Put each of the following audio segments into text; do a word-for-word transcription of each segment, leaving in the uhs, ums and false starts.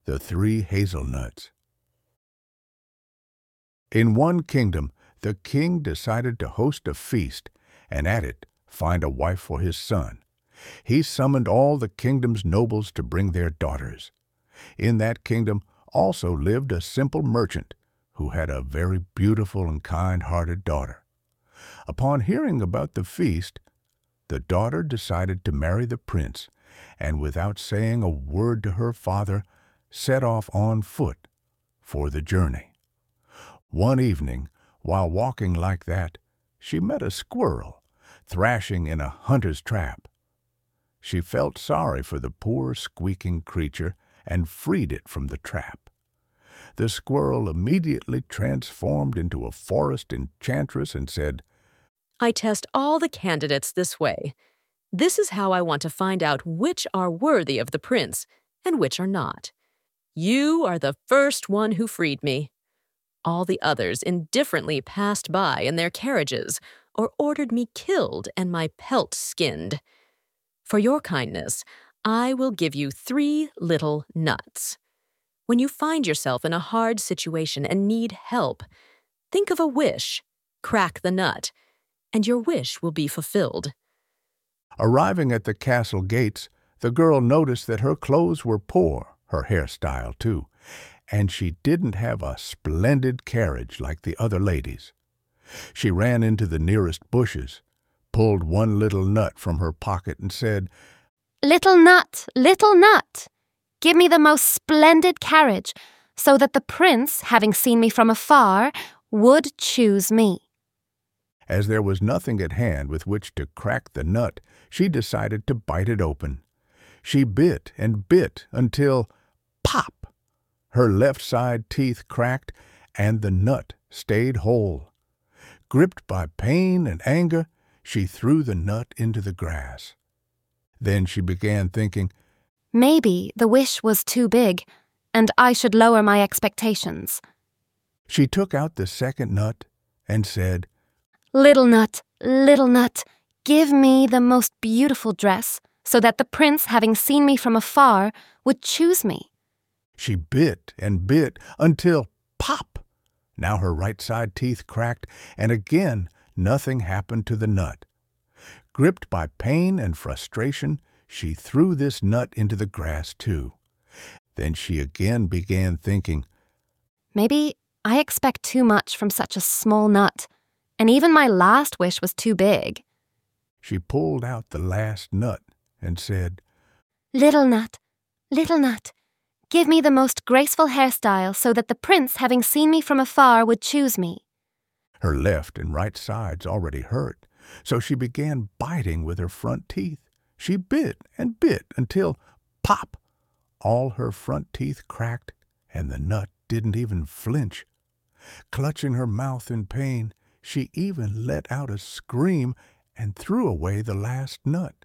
The Three Hazelnuts. In one kingdom, the king decided to host a feast, and at it find a wife for his son. He summoned all the kingdom's nobles to bring their daughters. In that kingdom also lived a simple merchant who had a very beautiful and kind-hearted daughter. Upon hearing about the feast, the daughter decided to marry the prince, and without saying a word to her father, set off on foot for the journey. One evening, while walking like that, she met a squirrel thrashing in a hunter's trap. She felt sorry for the poor squeaking creature and freed it from the trap. The squirrel immediately transformed into a forest enchantress and said, "I test all the candidates this way. This is how I want to find out which are worthy of the prince and which are not. You are the first one who freed me. All the others indifferently passed by in their carriages or ordered me killed and my pelt skinned. For your kindness, I will give you three little nuts. When you find yourself in a hard situation and need help, think of a wish, crack the nut, and your wish will be fulfilled." Arriving at the castle gates, the girl noticed that her clothes were poor, her hairstyle too, and she didn't have a splendid carriage like the other ladies. She ran into the nearest bushes, pulled one little nut from her pocket and said, "Little nut, little nut, give me the most splendid carriage, so that the prince, having seen me from afar, would choose me." As there was nothing at hand with which to crack the nut, she decided to bite it open. She bit and bit until, pop! Her left side teeth cracked and the nut stayed whole. Gripped by pain and anger, she threw the nut into the grass. Then she began thinking, Maybe the wish was too big, and I should lower my expectations. She took out the second nut and said, "Little nut, little nut, give me the most beautiful dress, so that the prince, having seen me from afar, would choose me." She bit and bit until, pop! Now her right side teeth cracked, and again nothing happened to the nut. Gripped by pain and frustration, she threw this nut into the grass too. Then she again began thinking, Maybe I expect too much from such a small nut, and even my last wish was too big. She pulled out the last nut and said, "Little nut, little nut, give me the most graceful hairstyle, so that the prince, having seen me from afar, would choose me." Her left and right sides already hurt, so she began biting with her front teeth. She bit and bit until, pop! All her front teeth cracked, and the nut didn't even flinch. Clutching her mouth in pain, she even let out a scream and threw away the last nut.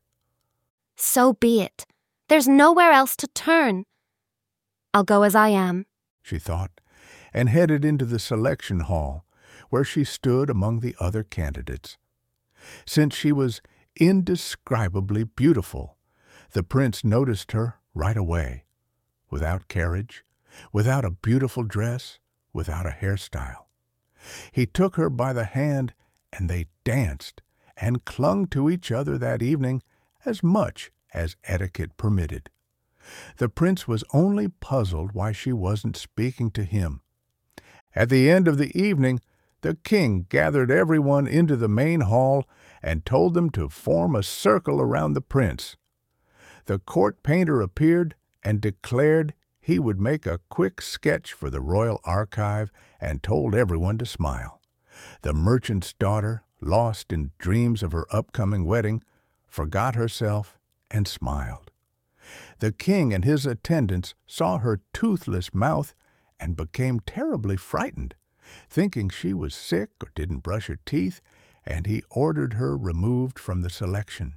So be it. There's nowhere else to turn. I'll go as I am, she thought, and headed into the selection hall, where she stood among the other candidates. Since she was indescribably beautiful, the prince noticed her right away. Without carriage, without a beautiful dress, without a hairstyle. He took her by the hand, and they danced and clung to each other that evening as much as etiquette permitted. The prince was only puzzled why she wasn't speaking to him. At the end of the evening, the king gathered everyone into the main hall and told them to form a circle around the prince. The court painter appeared and declared he would make a quick sketch for the royal archive and told everyone to smile. The merchant's daughter, lost in dreams of her upcoming wedding, forgot herself and smiled. The king and his attendants saw her toothless mouth and became terribly frightened, thinking she was sick or didn't brush her teeth, and he ordered her removed from the selection.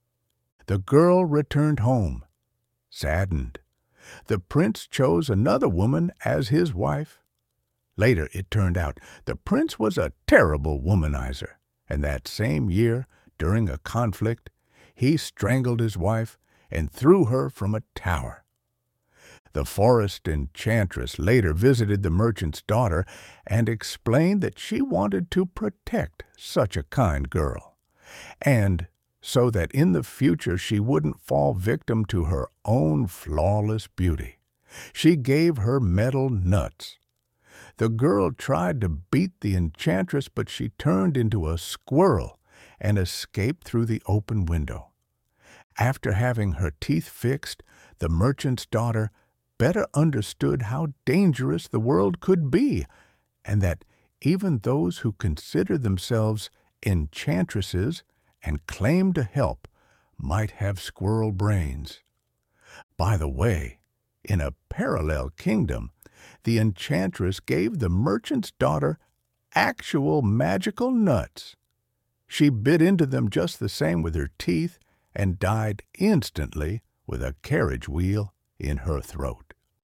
The girl returned home, saddened. The prince chose another woman as his wife. Later it turned out the prince was a terrible womanizer, and that same year, during a conflict, he strangled his wife and threw her from a tower. The forest enchantress later visited the merchant's daughter and explained that she wanted to protect such a kind girl, and so that in the future she wouldn't fall victim to her own flawless beauty. She gave her metal nuts. The girl tried to beat the enchantress, but she turned into a squirrel and escaped through the open window. After having her teeth fixed, the merchant's daughter better understood how dangerous the world could be, and that even those who consider themselves enchantresses and claim to help might have squirrel brains. By the way, in a parallel kingdom, the enchantress gave the merchant's daughter actual magical nuts. She bit into them just the same with her teeth and died instantly with a carriage wheel in her throat.